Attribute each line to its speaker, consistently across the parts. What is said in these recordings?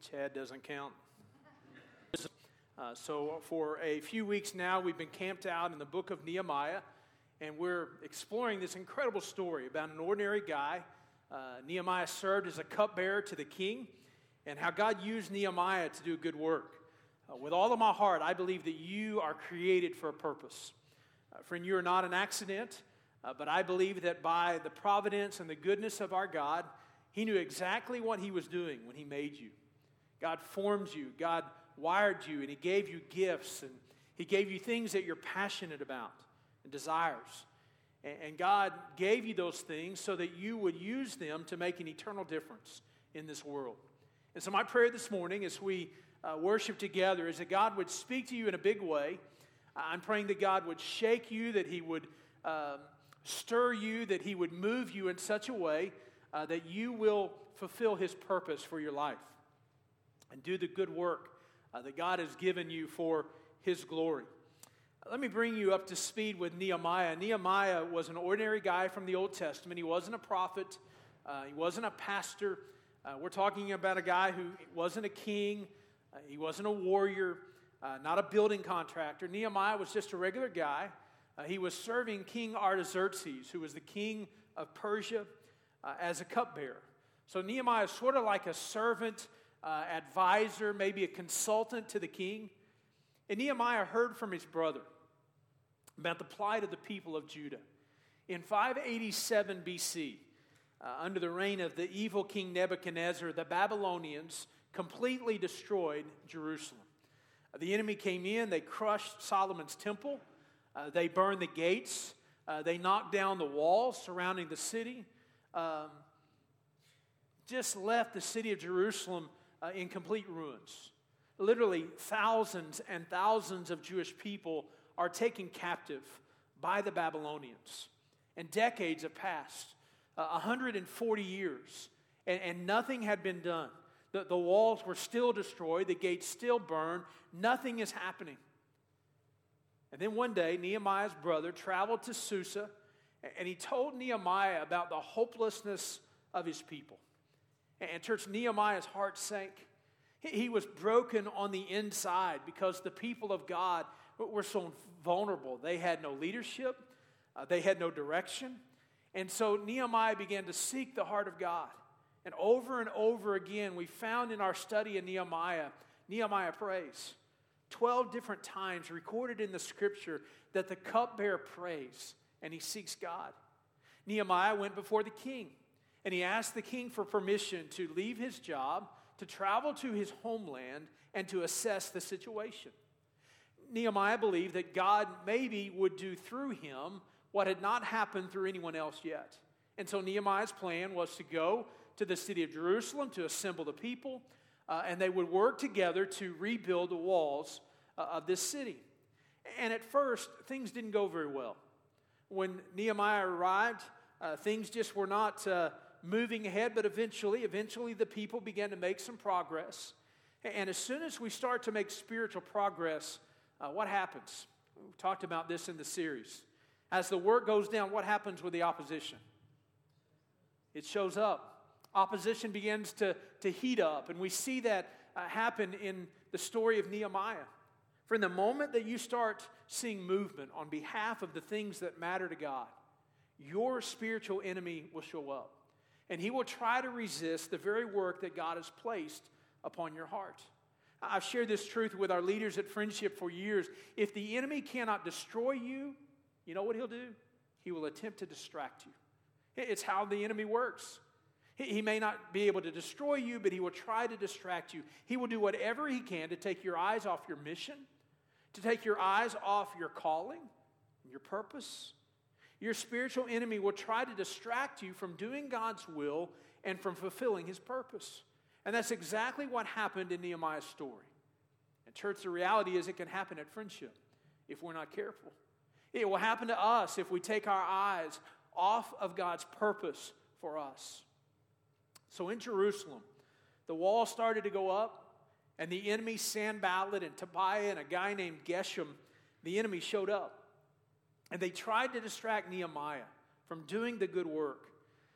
Speaker 1: Chad doesn't count. So for a few weeks now, we've been camped out in the book of Nehemiah, and we're exploring this incredible story about an ordinary guy. Nehemiah served as a cupbearer to the king, and how God used Nehemiah to do good work. With all of my heart, I believe that you are created for a purpose. Friend, you are not an accident, but I believe that by the providence and the goodness of our God, He knew exactly what He was doing when He made you. God formed you, God wired you, and He gave you gifts, and He gave you things that you're passionate about and desires. And God gave you those things so that you would use them to make an eternal difference in this world. And so my prayer this morning as we worship together is that God would speak to you in a big way. I'm praying that God would shake you, that He would stir you, that He would move you in such a way that you will fulfill His purpose for your life and do the good work that God has given you for His glory. Let me bring you up to speed with Nehemiah. Nehemiah was an ordinary guy from the Old Testament. He wasn't a prophet. He wasn't a pastor. We're talking about a guy who wasn't a king. He wasn't a warrior, not a building contractor. Nehemiah was just a regular guy. He was serving King Artaxerxes, who was the king of Persia, as a cupbearer. So Nehemiah is sort of like a servant, advisor, maybe a consultant to the king. And Nehemiah heard from his brother about the plight of the people of Judah. In 587 BC, under the reign of the evil king Nebuchadnezzar, the Babylonians completely destroyed Jerusalem. The enemy came in, they crushed Solomon's temple, they burned the gates, they knocked down the walls surrounding the city, just left the city of Jerusalem in complete ruins. Literally thousands and thousands of Jewish people are taken captive by the Babylonians. And decades have passed, 140 years, and nothing had been done. The walls were still destroyed, the gates still burned, nothing is happening. And then one day, Nehemiah's brother traveled to Susa, and he told Nehemiah about the hopelessness of his people. And church, Nehemiah's heart sank. He was broken on the inside because the people of God were so vulnerable. They had no leadership. They had no direction. And so Nehemiah began to seek the heart of God. And over again, we found in our study of Nehemiah prays. 12 different times recorded in the scripture that the cupbearer prays and he seeks God. Nehemiah went before the king. And he asked the king for permission to leave his job, to travel to his homeland, and to assess the situation. Nehemiah believed that God maybe would do through him what had not happened through anyone else yet. And so Nehemiah's plan was to go to the city of Jerusalem to assemble the people, and they would work together to rebuild the walls of this city. And at first, things didn't go very well. When Nehemiah arrived, things just were not moving ahead, but eventually the people began to make some progress. And as soon as we start to make spiritual progress, what happens? We've talked about this in the series. As the work goes down, what happens with the opposition? It shows up. Opposition begins to heat up, and we see that happen in the story of Nehemiah. From the moment that you start seeing movement on behalf of the things that matter to God, your spiritual enemy will show up. And he will try to resist the very work that God has placed upon your heart. I've shared this truth with our leaders at Friendship for years. If the enemy cannot destroy you, you know what he'll do? He will attempt to distract you. It's how the enemy works. He may not be able to destroy you, but he will try to distract you. He will do whatever he can to take your eyes off your mission, to take your eyes off your calling, your purpose. Your spiritual enemy will try to distract you from doing God's will and from fulfilling His purpose. And that's exactly what happened in Nehemiah's story. And church, the reality is it can happen at Friendship if we're not careful. It will happen to us if we take our eyes off of God's purpose for us. So in Jerusalem, the wall started to go up, and the enemy, Sanballat and Tobiah and a guy named Geshem, the enemy showed up. And they tried to distract Nehemiah from doing the good work.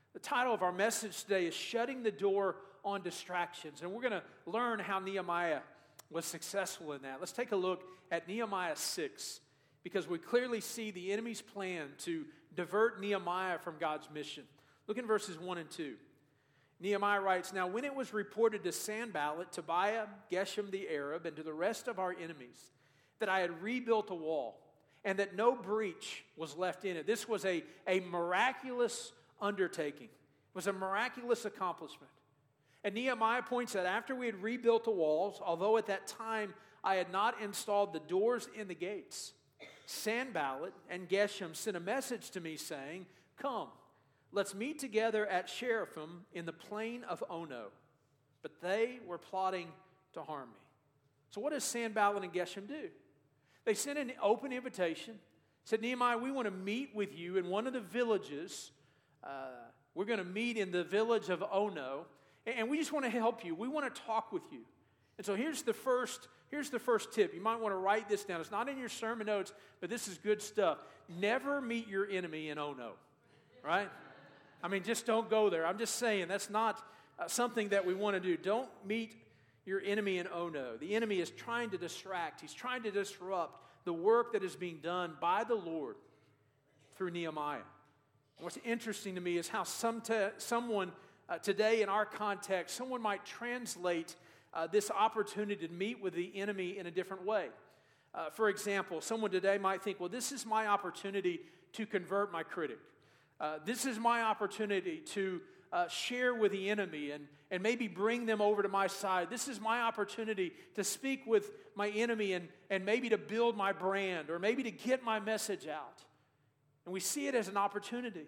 Speaker 1: The title of our message today is Shutting the Door on Distractions. And we're going to learn how Nehemiah was successful in that. Let's take a look at Nehemiah 6, because we clearly see the enemy's plan to divert Nehemiah from God's mission. Look in verses 1 and 2. Nehemiah writes, "Now when it was reported to Sanballat, Tobiah, Geshem the Arab, and to the rest of our enemies that I had rebuilt a wall, and that no breach was left in it." This was a miraculous undertaking. It was a miraculous accomplishment. And Nehemiah points out, after we had rebuilt the walls, although at that time I had not installed the doors in the gates, Sanballat and Geshem sent a message to me saying, "Come, let's meet together at Sheraphim in the plain of Ono." But they were plotting to harm me. So what does Sanballat and Geshem do? They sent an open invitation, said, "Nehemiah, we want to meet with you in one of the villages. We're going to meet in the village of Ono, and we just want to help you. We want to talk with you." And so here's the first tip. You might want to write this down. It's not in your sermon notes, but this is good stuff. Never meet your enemy in Ono, right? I mean, just don't go there. I'm just saying that's not something that we want to do. Don't meet your enemy in Ono. The enemy is trying to distract. He's trying to disrupt the work that is being done by the Lord through Nehemiah. And what's interesting to me is how someone today in our context, someone might translate this opportunity to meet with the enemy in a different way. For example, someone today might think, well, this is my opportunity to convert my critic. This is my opportunity to share with the enemy and maybe bring them over to my side. This is my opportunity to speak with my enemy and maybe to build my brand or maybe to get my message out. And we see it as an opportunity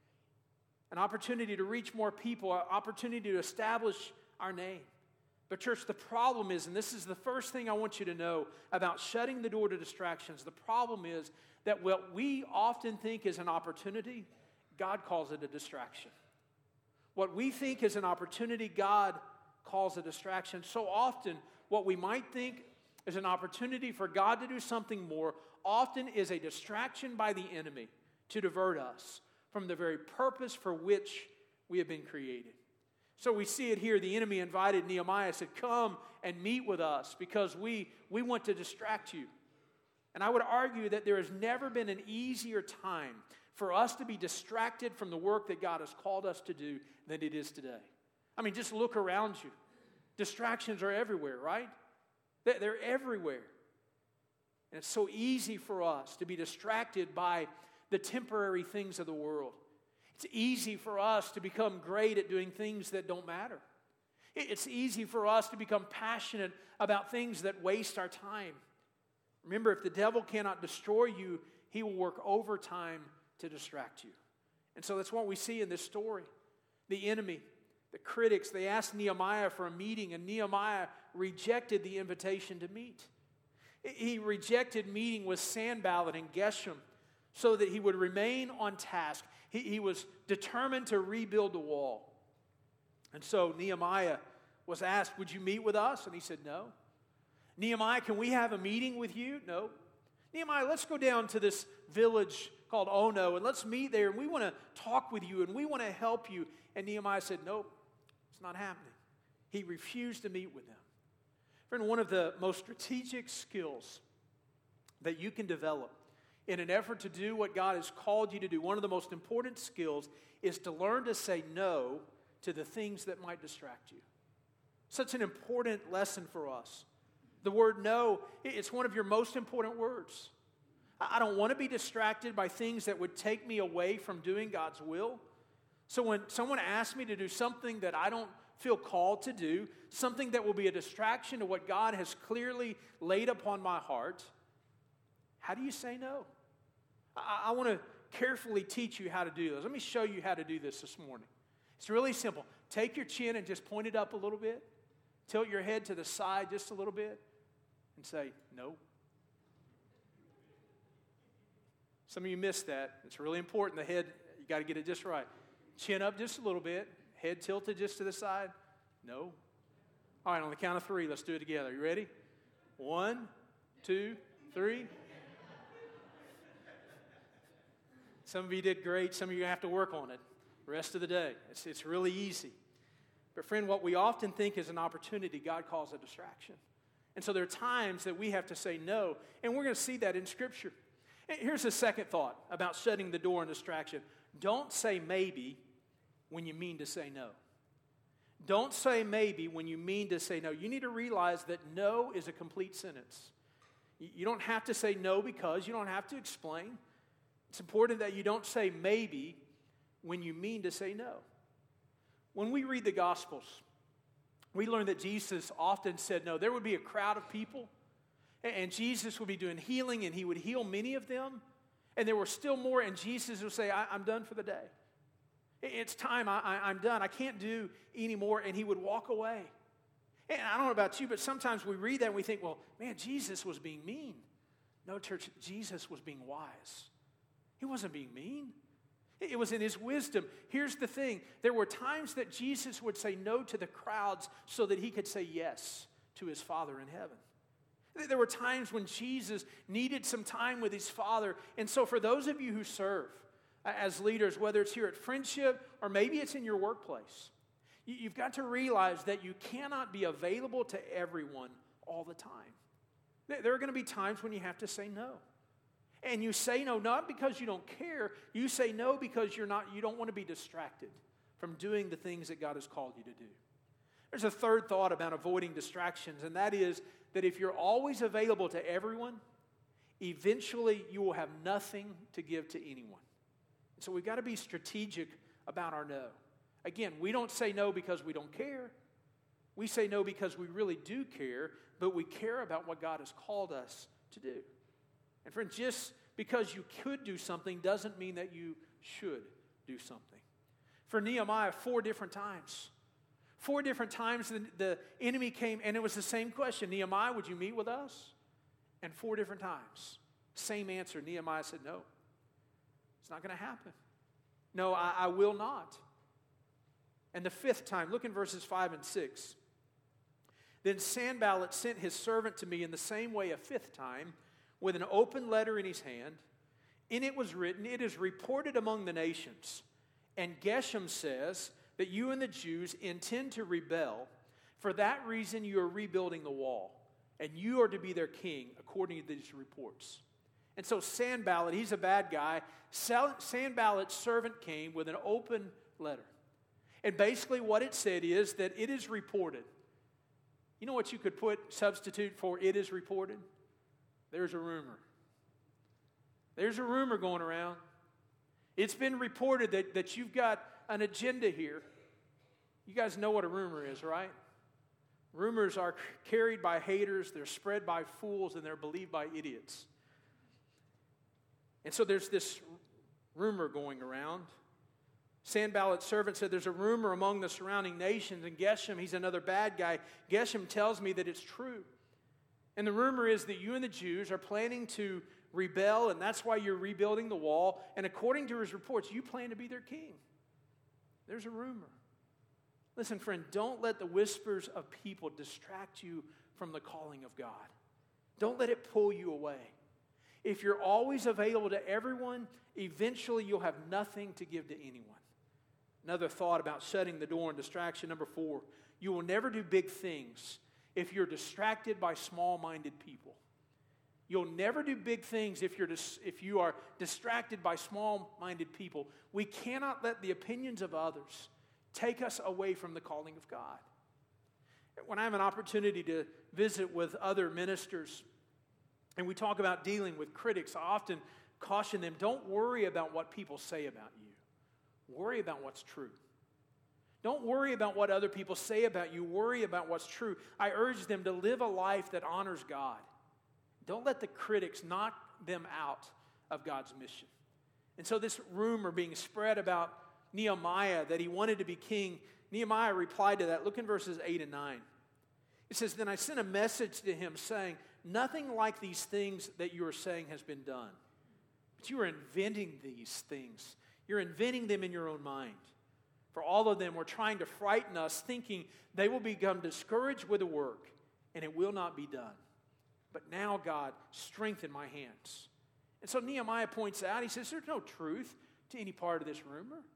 Speaker 1: to reach more people, an opportunity to establish our name. But church, the problem is, and this is the first thing I want you to know about shutting the door to distractions, the problem is that what we often think is an opportunity, God calls it a distraction. What we think is an opportunity, God calls a distraction. So often, what we might think is an opportunity for God to do something more, often is a distraction by the enemy to divert us from the very purpose for which we have been created. So we see it here. The enemy invited Nehemiah, said, "Come and meet with us because we want to distract you." And I would argue that there has never been an easier time for us to be distracted from the work that God has called us to do than it is today. I mean, just look around you. Distractions are everywhere, right? They're everywhere. And it's so easy for us to be distracted by the temporary things of the world. It's easy for us to become great at doing things that don't matter. It's easy for us to become passionate about things that waste our time. Remember, if the devil cannot destroy you, he will work overtime to distract you. And so that's what we see in this story. The enemy, the critics, they asked Nehemiah for a meeting, and Nehemiah rejected the invitation to meet. He rejected meeting with Sanballat and Geshem so that he would remain on task. He was determined to rebuild the wall. And so Nehemiah was asked, "Would you meet with us?" And he said, "No." "Nehemiah, can we have a meeting with you?" "No." "Nehemiah, let's go down to this village called Ono and let's meet there and we want to talk with you and we want to help you." And Nehemiah said, "Nope, it's not happening." He refused to meet with them. Friend, one of the most strategic skills that you can develop in an effort to do what God has called you to do, one of the most important skills is to learn to say no to the things that might distract you. Such an important lesson for us. The word no, it's one of your most important words. I don't want to be distracted by things that would take me away from doing God's will. So when someone asks me to do something that I don't feel called to do, something that will be a distraction to what God has clearly laid upon my heart, how do you say no? I want to carefully teach you how to do this. Let me show you how to do this morning. It's really simple. Take your chin and just point it up a little bit. Tilt your head to the side just a little bit and say, "No." Some of you missed that. It's really important. The head, you got to get it just right. Chin up just a little bit. Head tilted just to the side. No. All right, on the count of 3, let's do it together. You ready? 1, 2, 3. Some of you did great. Some of you have to work on it. the rest of the day. It's really easy. But friend, what we often think is an opportunity, God calls a distraction. And so there are times that we have to say no, and we're going to see that in Scripture. And here's a second thought about shutting the door on distraction. Don't say maybe when you mean to say no. Don't say maybe when you mean to say no. You need to realize that no is a complete sentence. You don't have to say no because, you don't have to explain. It's important that you don't say maybe when you mean to say no. When we read the Gospels, we learn that Jesus often said no. There would be a crowd of people, and Jesus would be doing healing, and he would heal many of them. And there were still more, and Jesus would say, I'm done for the day. It's time, I'm done. I can't do anymore. And he would walk away. And I don't know about you, but sometimes we read that and we think, well, man, Jesus was being mean. No, church, Jesus was being wise. He wasn't being mean. It was in his wisdom. Here's the thing. There were times that Jesus would say no to the crowds so that he could say yes to his Father in heaven. There were times when Jesus needed some time with his Father. And so for those of you who serve as leaders, whether it's here at Friendship or maybe it's in your workplace, you've got to realize that you cannot be available to everyone all the time. There are going to be times when you have to say no. And you say no not because you don't care. You say no because you don't want to be distracted from doing the things that God has called you to do. There's a third thought about avoiding distractions, and that is that if you're always available to everyone, eventually you will have nothing to give to anyone. So we've got to be strategic about our no. Again, we don't say no because we don't care. We say no because we really do care, but we care about what God has called us to do. And friends, just because you could do something doesn't mean that you should do something. For Nehemiah, 4 different times. 4 different times the enemy came, and it was the same question. Nehemiah, would you meet with us? And 4 different times, same answer. Nehemiah said, no, it's not going to happen. No, I will not. And the 5th time, look in verses 5 and 6. Then Sanballat sent his servant to me in the same way a 5th time, with an open letter in his hand. In it was written, it is reported among the nations. And Geshem says that you and the Jews intend to rebel. For that reason you are rebuilding the wall. And you are to be their king, according to these reports. And so Sanballat, he's a bad guy. Sanballat's servant came with an open letter. And basically what it said is that it is reported. You know what you could substitute for it is reported? There's a rumor. There's a rumor going around. It's been reported that you've got an agenda here. You guys know what a rumor is, right? Rumors are carried by haters, they're spread by fools, and they're believed by idiots. And so there's this rumor going around. Sanballat's servant said there's a rumor among the surrounding nations, and Geshem, he's another bad guy. Geshem tells me that it's true. And the rumor is that you and the Jews are planning to rebel, and that's why you're rebuilding the wall. And according to his reports, you plan to be their king. There's a rumor. Listen, friend, don't let the whispers of people distract you from the calling of God. Don't let it pull you away. If you're always available to everyone, eventually you'll have nothing to give to anyone. Another thought about shutting the door on distraction. Number 4, you will never do big things if you're distracted by small-minded people. You'll never do big things if you are distracted by small-minded people. We cannot let the opinions of others take us away from the calling of God. When I have an opportunity to visit with other ministers and we talk about dealing with critics, I often caution them, don't worry about what people say about you. Worry about what's true. Don't worry about what other people say about you. Worry about what's true. I urge them to live a life that honors God. Don't let the critics knock them out of God's mission. And so this rumor being spread about Nehemiah, that he wanted to be king, Nehemiah replied to that. Look in verses 8 and 9. It says, then I sent a message to him saying, nothing like these things that you are saying has been done. But you are inventing these things. You're inventing them in your own mind. For all of them were trying to frighten us, thinking they will become discouraged with the work, and it will not be done. But now, God, strengthen my hands. And so Nehemiah points out, he says, there's no truth to any part of this rumor.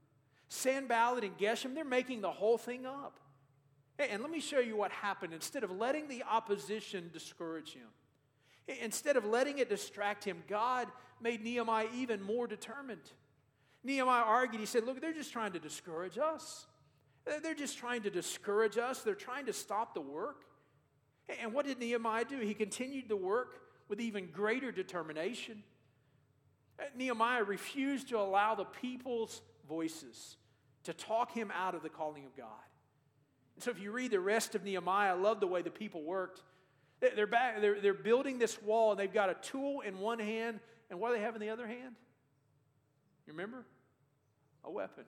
Speaker 1: Sanballat and Geshem, they're making the whole thing up. And let me show you what happened. Instead of letting the opposition discourage him, instead of letting it distract him, God made Nehemiah even more determined. Nehemiah argued, he said, look, they're just trying to discourage us. They're just trying to discourage us. They're trying to stop the work. And what did Nehemiah do? He continued to work with even greater determination. Nehemiah refused to allow the people's voices to talk him out of the calling of God. And so if you read the rest of Nehemiah, I love the way the people worked. They're building this wall, and they've got a tool in one hand, and what do they have in the other hand? You remember? A weapon.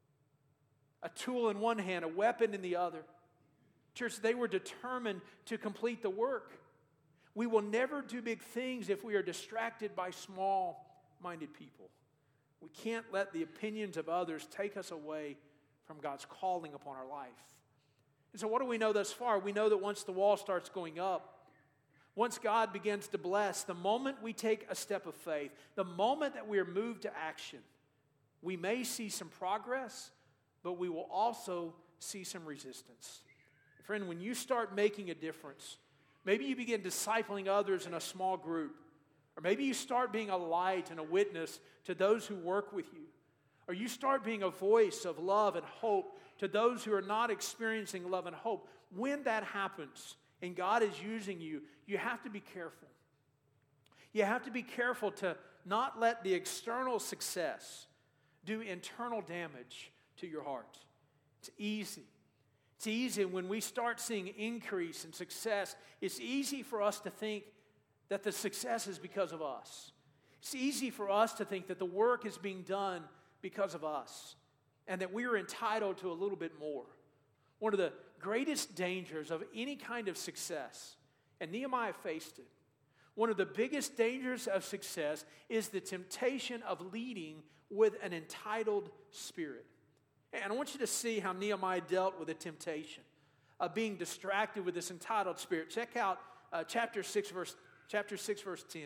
Speaker 1: A tool in one hand, a weapon in the other. Church, they were determined to complete the work. We will never do big things if we are distracted by small-minded people. We can't let the opinions of others take us away from God's calling upon our life. And so what do we know thus far? We know that once the wall starts going up, once God begins to bless, the moment we take a step of faith, the moment that we are moved to action, we may see some progress, but we will also see some resistance. Friend, when you start making a difference, maybe you begin discipling others in a small group, or maybe you start being a light and a witness to those who work with you, or you start being a voice of love and hope to those who are not experiencing love and hope. When that happens and God is using you, you have to be careful. You have to be careful to not let the external success do internal damage to your heart. It's easy. It's easy when we start seeing increase and success. It's easy for us to think that the success is because of us. It's easy for us to think that the work is being done because of us and that we are entitled to a little bit more. One of the greatest dangers of any kind of success, and Nehemiah faced it, one of the biggest dangers of success is the temptation of leading with an entitled spirit. And I want you to see how Nehemiah dealt with the temptation of being distracted with this entitled spirit. Check out chapter 6, verse 10.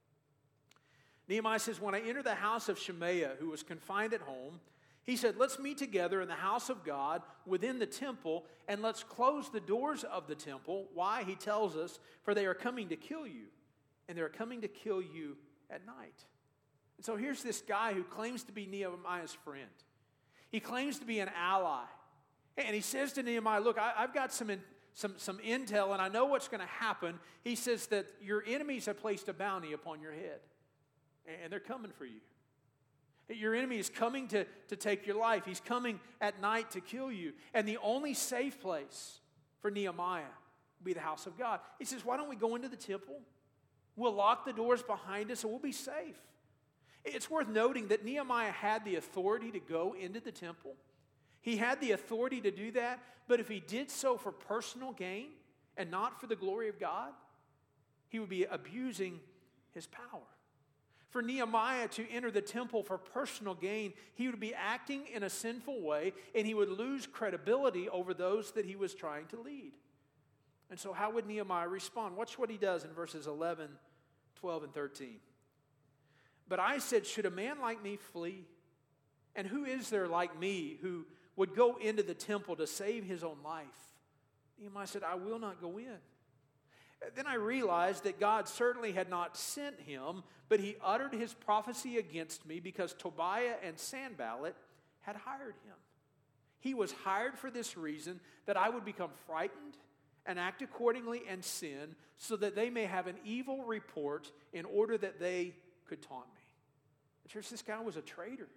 Speaker 1: Nehemiah says, when I entered the house of Shemaiah, who was confined at home, he said, let's meet together in the house of God within the temple, and let's close the doors of the temple. Why? He tells us, for they are coming to kill you, and they're coming to kill you at night. And so here's this guy who claims to be Nehemiah's friend. He claims to be an ally. And he says to Nehemiah, look, I've got some intel, and I know what's going to happen. He says that your enemies have placed a bounty upon your head, and they're coming for you. Your enemy is coming to take your life. He's coming at night to kill you. And the only safe place for Nehemiah will be the house of God. He says, why don't we go into the temple? We'll lock the doors behind us and we'll be safe. It's worth noting that Nehemiah had the authority to go into the temple. He had the authority to do that, but if he did so for personal gain and not for the glory of God, he would be abusing his power. For Nehemiah to enter the temple for personal gain, he would be acting in a sinful way, and he would lose credibility over those that he was trying to lead. And so how would Nehemiah respond? Watch what he does in verses 11, 12, and 13. But I said, should a man like me flee? And who is there like me who would go into the temple to save his own life? Nehemiah said, I will not go in. Then I realized that God certainly had not sent him, but he uttered his prophecy against me because Tobiah and Sanballat had hired him. He was hired for this reason, that I would become frightened and act accordingly and sin, so that they may have an evil report in order that they could taunt me. Church, this guy was a traitor.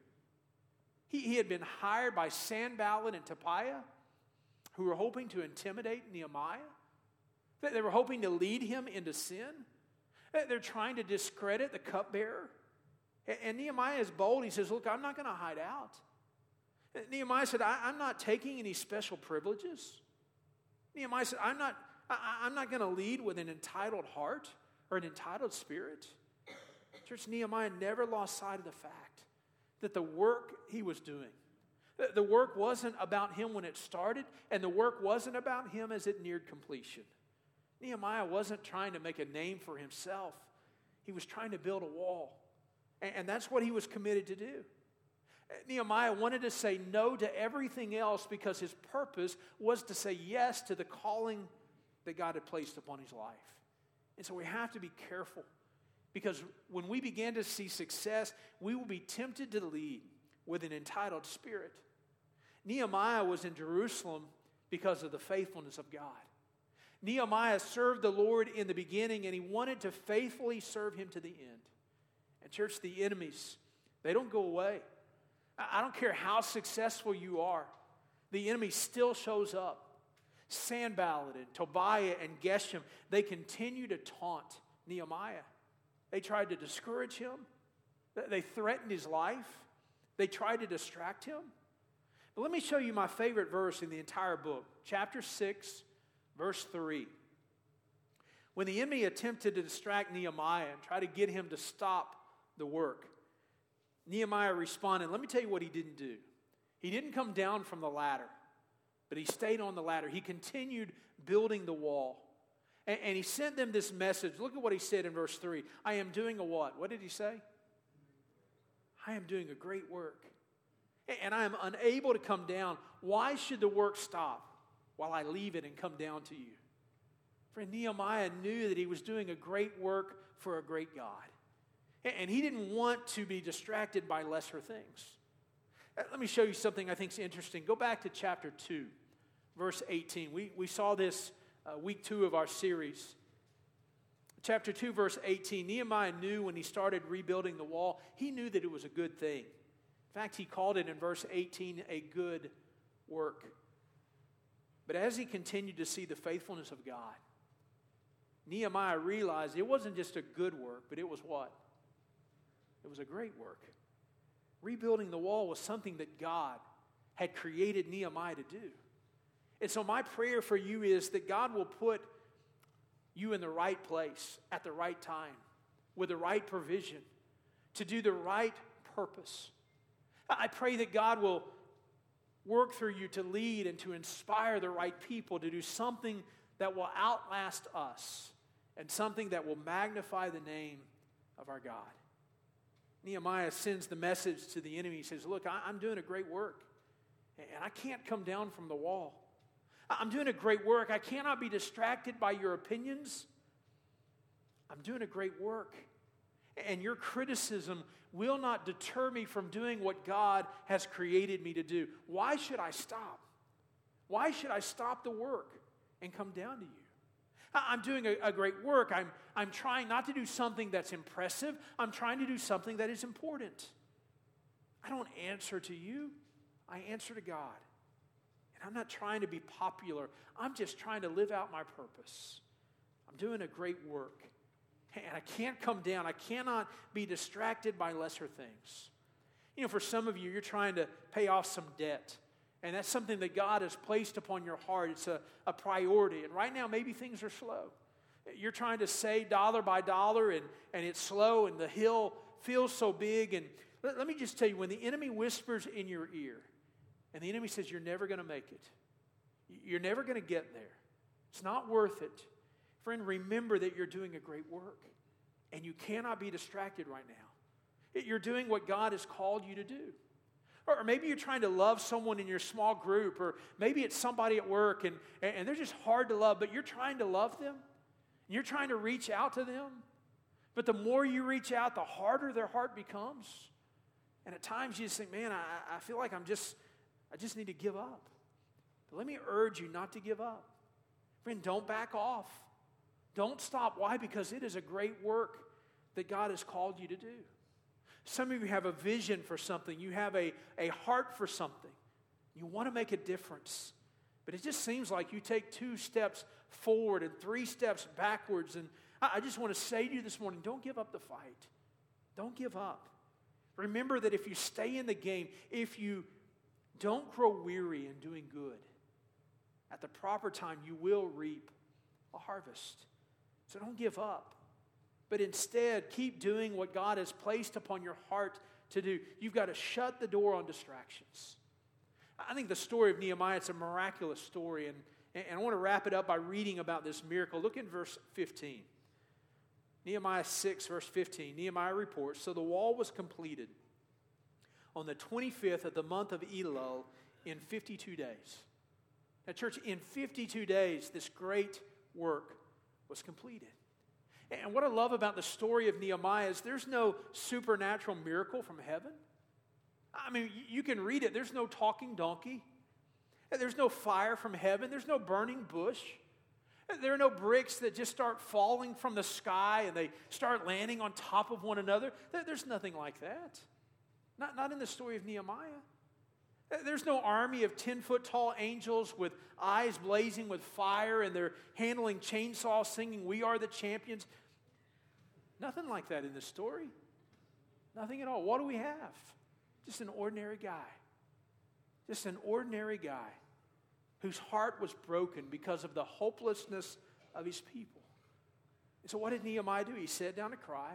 Speaker 1: He had been hired by Sanballat and Tobiah, who were hoping to intimidate Nehemiah. They were hoping to lead him into sin. They're trying to discredit the cupbearer. And Nehemiah is bold. He says, look, I'm not going to hide out. Nehemiah said, I'm not taking any special privileges. Nehemiah said, I'm not going to lead with an entitled heart or an entitled spirit. Church, Nehemiah never lost sight of the fact that the work he was doing, the work wasn't about him when it started, and the work wasn't about him as it neared completion. Nehemiah wasn't trying to make a name for himself. He was trying to build a wall. And that's what he was committed to do. Nehemiah wanted to say no to everything else because his purpose was to say yes to the calling that God had placed upon his life. And so we have to be careful, because when we begin to see success, we will be tempted to lead with an entitled spirit. Nehemiah was in Jerusalem because of the faithfulness of God. Nehemiah served the Lord in the beginning, and he wanted to faithfully serve him to the end. And church, the enemies, they don't go away. I don't care how successful you are, the enemy still shows up. Sanballat and Tobiah and Geshem, they continue to taunt Nehemiah. They tried to discourage him. They threatened his life. They tried to distract him. But let me show you my favorite verse in the entire book. Chapter 6, verse 3. When the enemy attempted to distract Nehemiah and try to get him to stop the work, Nehemiah responded. Let me tell you what he didn't do. He didn't come down from the ladder, but he stayed on the ladder. He continued building the wall. And he sent them this message. Look at what he said in verse 3. I am doing a what? What did he say? I am doing a great work, and I am unable to come down. Why should the work stop while I leave it and come down to you? Friend, Nehemiah knew that he was doing a great work for a great God. And he didn't want to be distracted by lesser things. Let me show you something I think is interesting. Go back to chapter 2, verse 18. We saw this week 2 of our series. Chapter 2, verse 18. Nehemiah knew when he started rebuilding the wall, he knew that it was a good thing. In fact, he called it in verse 18 a good work. But as he continued to see the faithfulness of God, Nehemiah realized it wasn't just a good work, but it was what? It was a great work. Rebuilding the wall was something that God had created Nehemiah to do. And so my prayer for you is that God will put you in the right place at the right time with the right provision to do the right purpose. I pray that God will work through you to lead and to inspire the right people to do something that will outlast us and something that will magnify the name of our God. Nehemiah sends the message to the enemy. He says, look, I'm doing a great work, and I can't come down from the wall. I'm doing a great work. I cannot be distracted by your opinions. I'm doing a great work, and your criticism will not deter me from doing what God has created me to do. Why should I stop? Why should I stop the work and come down to you? I'm doing a great work. I'm trying not to do something that's impressive. I'm trying to do something that is important. I don't answer to you. I answer to God. And I'm not trying to be popular. I'm just trying to live out my purpose. I'm doing a great work. And I can't come down. I cannot be distracted by lesser things. You know, for some of you, you're trying to pay off some debt. And that's something that God has placed upon your heart. It's a priority. And right now, maybe things are slow. You're trying to save dollar by dollar, and it's slow, and the hill feels so big. And let me just tell you, when the enemy whispers in your ear, and the enemy says, you're never going to make it. You're never going to get there. It's not worth it. Friend, remember that you're doing a great work, and you cannot be distracted right now. You're doing what God has called you to do. Or maybe you're trying to love someone in your small group, or maybe it's somebody at work, and they're just hard to love, but you're trying to love them. And you're trying to reach out to them. But the more you reach out, the harder their heart becomes. And at times you just think, man, I feel like I just need to give up. But let me urge you not to give up. Friend, don't back off. Don't stop. Why? Because it is a great work that God has called you to do. Some of you have a vision for something. You have a heart for something. You want to make a difference. But it just seems like you take 2 steps forward and 3 steps backwards. And I just want to say to you this morning, don't give up the fight. Don't give up. Remember that if you stay in the game, if you don't grow weary in doing good, at the proper time you will reap a harvest. So don't give up. But instead, keep doing what God has placed upon your heart to do. You've got to shut the door on distractions. I think the story of Nehemiah, it's a miraculous story. And I want to wrap it up by reading about this miracle. Look in verse 15. Nehemiah 6, verse 15. Nehemiah reports, so the wall was completed on the 25th of the month of Elul in 52 days. Now, church, in 52 days, this great work was completed. And what I love about the story of Nehemiah is there's no supernatural miracle from heaven. I mean, you can read it. There's no talking donkey. There's no fire from heaven. There's no burning bush. There are no bricks that just start falling from the sky and they start landing on top of one another. There's nothing like that. Not in the story of Nehemiah. There's no army of 10-foot tall angels with eyes blazing with fire and they're handling chainsaws singing, "We are the champions." Nothing like that in this story. Nothing at all. What do we have? Just an ordinary guy. Just an ordinary guy whose heart was broken because of the hopelessness of his people. And so what did Nehemiah do? He sat down to cry.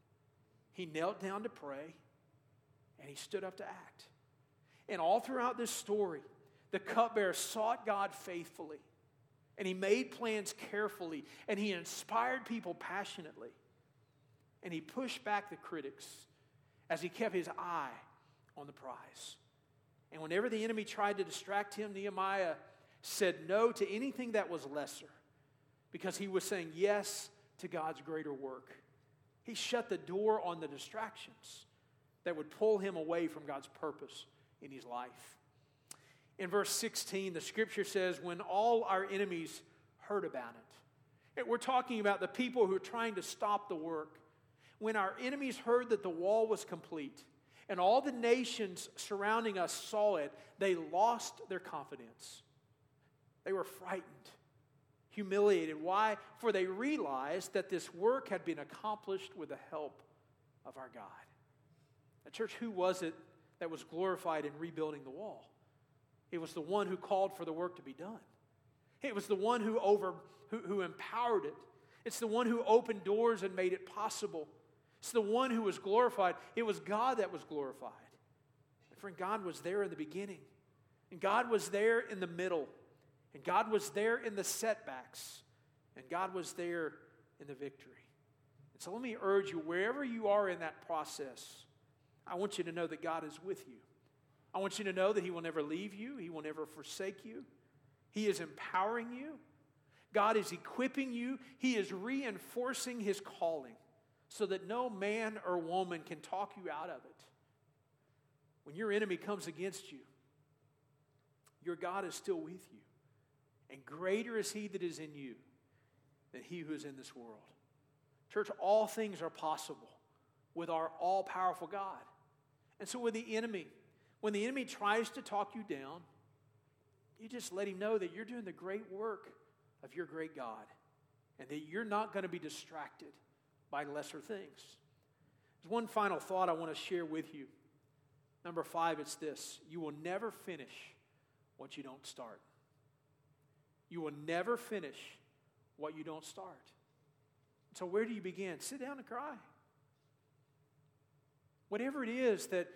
Speaker 1: He knelt down to pray. And he stood up to act. And all throughout this story, the cupbearer sought God faithfully. And he made plans carefully. And he inspired people passionately. And he pushed back the critics as he kept his eye on the prize. And whenever the enemy tried to distract him, Nehemiah said no to anything that was lesser because he was saying yes to God's greater work. He shut the door on the distractions that would pull him away from God's purpose in his life. In verse 16, the scripture says, when all our enemies heard about it. And we're talking about the people who are trying to stop the work. When our enemies heard that the wall was complete and all the nations surrounding us saw it, they lost their confidence. They were frightened, humiliated. Why? For they realized that this work had been accomplished with the help of our God. Now, church, who was it that was glorified in rebuilding the wall? It was the one who called for the work to be done. It was the one who empowered it. It's the one who opened doors and made it possible. It's the one who was glorified. It was God that was glorified. And friend, God was there in the beginning. And God was there in the middle. And God was there in the setbacks. And God was there in the victory. And so let me urge you, wherever you are in that process, I want you to know that God is with you. I want you to know that He will never leave you. He will never forsake you. He is empowering you. God is equipping you. He is reinforcing His calling so that no man or woman can talk you out of it. When your enemy comes against you, your God is still with you. And greater is He that is in you than he who is in this world. Church, all things are possible with our all-powerful God. And so with the enemy, when the enemy tries to talk you down, you just let him know that you're doing the great work of your great God and that you're not going to be distracted by lesser things. There's one final thought I want to share with you. Number 5, it's this. You will never finish what you don't start. You will never finish what you don't start. So where do you begin? Sit down and cry. Whatever it is that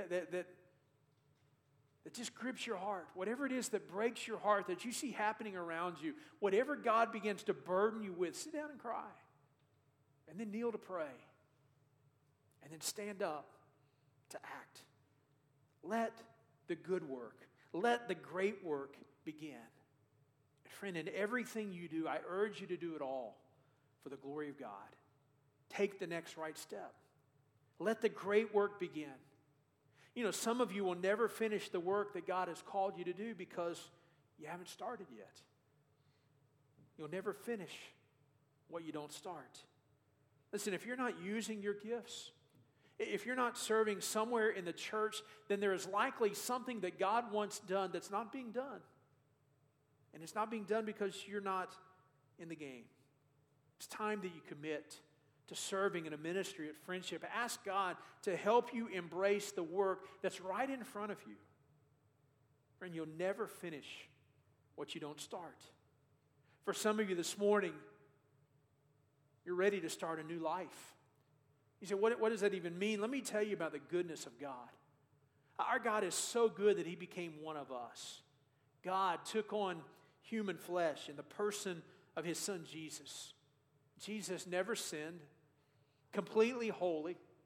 Speaker 1: just grips your heart, whatever it is that breaks your heart, that you see happening around you, whatever God begins to burden you with, sit down and cry. And then kneel to pray. And then stand up to act. Let the good work, let the great work begin. And friend, in everything you do, I urge you to do it all for the glory of God. Take the next right step. Let the great work begin. You know, some of you will never finish the work that God has called you to do because you haven't started yet. You'll never finish what you don't start. Listen, if you're not using your gifts, if you're not serving somewhere in the church, then there is likely something that God wants done that's not being done. And it's not being done because you're not in the game. It's time that you commit to serving in a ministry at Friendship. Ask God to help you embrace the work that's right in front of you. Friend, you'll never finish what you don't start. For some of you this morning, you're ready to start a new life. You say, what does that even mean? Let me tell you about the goodness of God. Our God is so good that He became one of us. God took on human flesh in the person of His Son Jesus. Jesus never sinned, completely holy.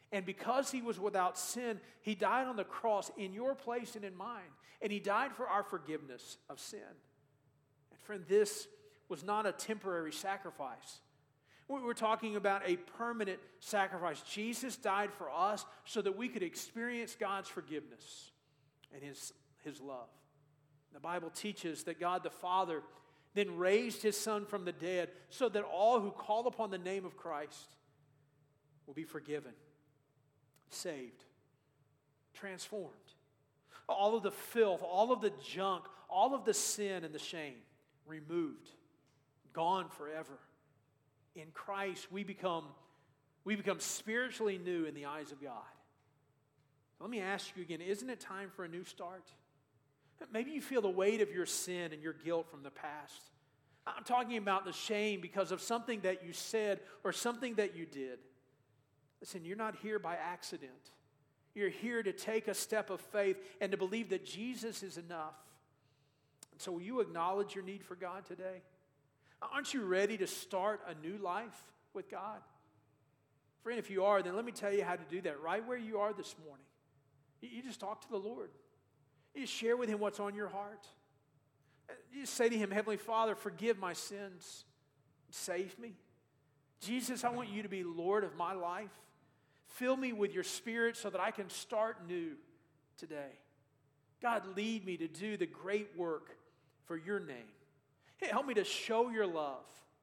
Speaker 1: And because he was without sin, he died on the cross in your place and in mine. And he died for our forgiveness of sin. And friend, this was not a temporary sacrifice. We're talking about a permanent sacrifice. Jesus died for us so that we could experience God's forgiveness and his love. The Bible teaches that God the Father then raised his Son from the dead so that all who call upon the name of Christ will be forgiven, saved, transformed. All of the filth, all of the junk, all of the sin and the shame removed, gone forever. In Christ, we become spiritually new in the eyes of God. Let me ask you again, isn't it time for a new start? Maybe you feel the weight of your sin and your guilt from the past. I'm talking about the shame because of something that you said or something that you did. Listen, you're not here by accident. You're here to take a step of faith and to believe that Jesus is enough. And so will you acknowledge your need for God today? Aren't you ready to start a new life with God? Friend, if you are, then let me tell you how to do that right where you are this morning. You just talk to the Lord. You just share with him what's on your heart. You just say to him, Heavenly Father, forgive my sins. Save me. Jesus, I want you to be Lord of my life. Fill me with your Spirit so that I can start new today. God, lead me to do the great work for your name. Hey, help me to show your love.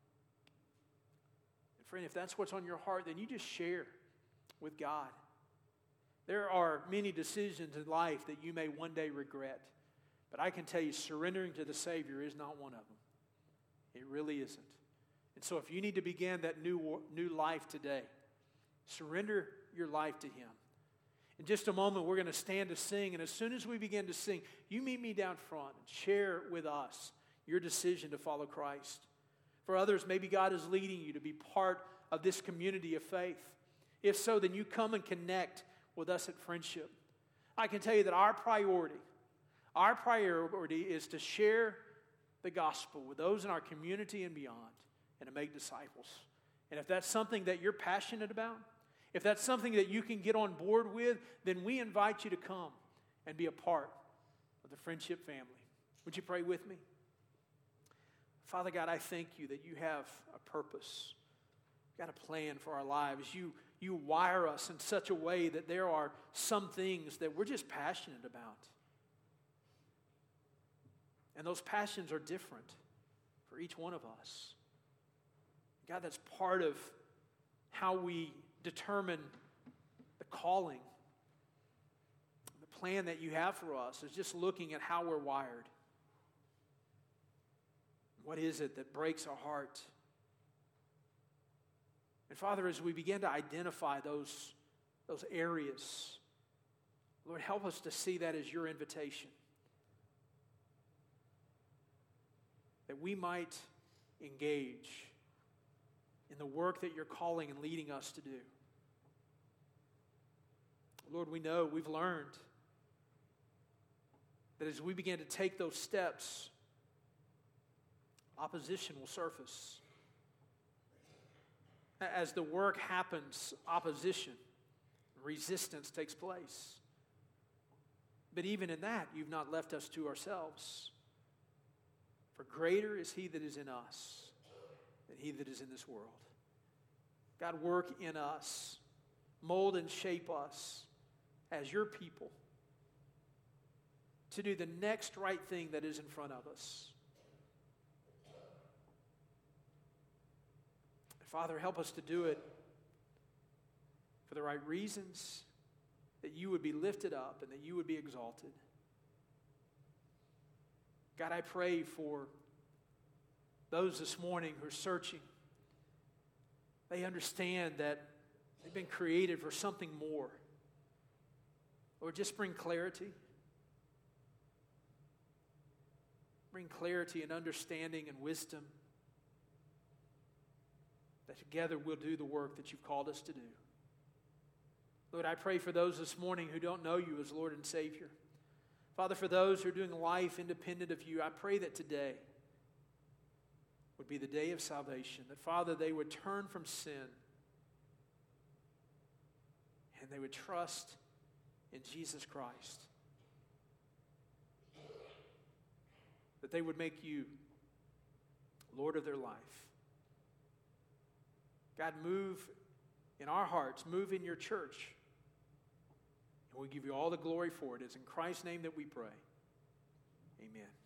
Speaker 1: And friend, if that's what's on your heart, then you just share with God. There are many decisions in life that you may one day regret. But I can tell you, surrendering to the Savior is not one of them. It really isn't. And so if you need to begin that new life today, surrender your life to him. In just a moment, we're going to stand to sing. And as soon as we begin to sing, you meet me down front and share with us your decision to follow Christ. For others, maybe God is leading you to be part of this community of faith. If so, then you come and connect with us at Friendship. I can tell you that our priority is to share the gospel with those in our community and beyond and to make disciples. And if that's something that you're passionate about, if that's something that you can get on board with, then we invite you to come and be a part of the Friendship family. Would you pray with me? Father God, I thank you that you have a purpose. You've got a plan for our lives. You wire us in such a way that there are some things that we're just passionate about. And those passions are different for each one of us. God, that's part of how we determine the calling. The plan that you have for us is just looking at how we're wired. What is it that breaks our heart? And Father, as we begin to identify those areas, Lord, help us to see that as your invitation. That we might engage in the work that you're calling and leading us to do. Lord, we know, we've learned that as we begin to take those steps, opposition will surface. As the work happens, opposition, resistance takes place. But even in that, you've not left us to ourselves. For greater is he that is in us than he that is in this world. God, work in us. Mold and shape us as your people to do the next right thing that is in front of us. Father, help us to do it for the right reasons, that you would be lifted up and that you would be exalted. God, I pray for those this morning who are searching. They understand that they've been created for something more. Lord, just bring clarity. Bring clarity and understanding and wisdom. That together we'll do the work that you've called us to do. Lord, I pray for those this morning who don't know you as Lord and Savior. Father, for those who are doing life independent of you, I pray that today would be the day of salvation. That, Father, they would turn from sin and they would trust in Jesus Christ. That they would make you Lord of their life. God, move in our hearts, move in your church. And we give you all the glory for it. It's in Christ's name that we pray. Amen.